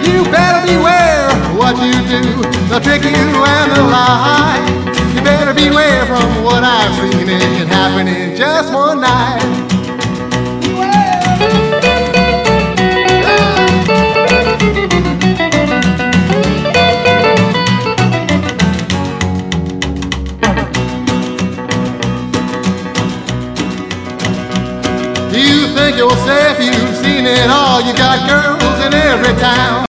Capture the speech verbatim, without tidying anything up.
You better beware what you do. They'll trick you and they'll lie. You better beware from what I've seen. It can happen in just one night. You think you're safe, you've seen it all. You got girls in every town.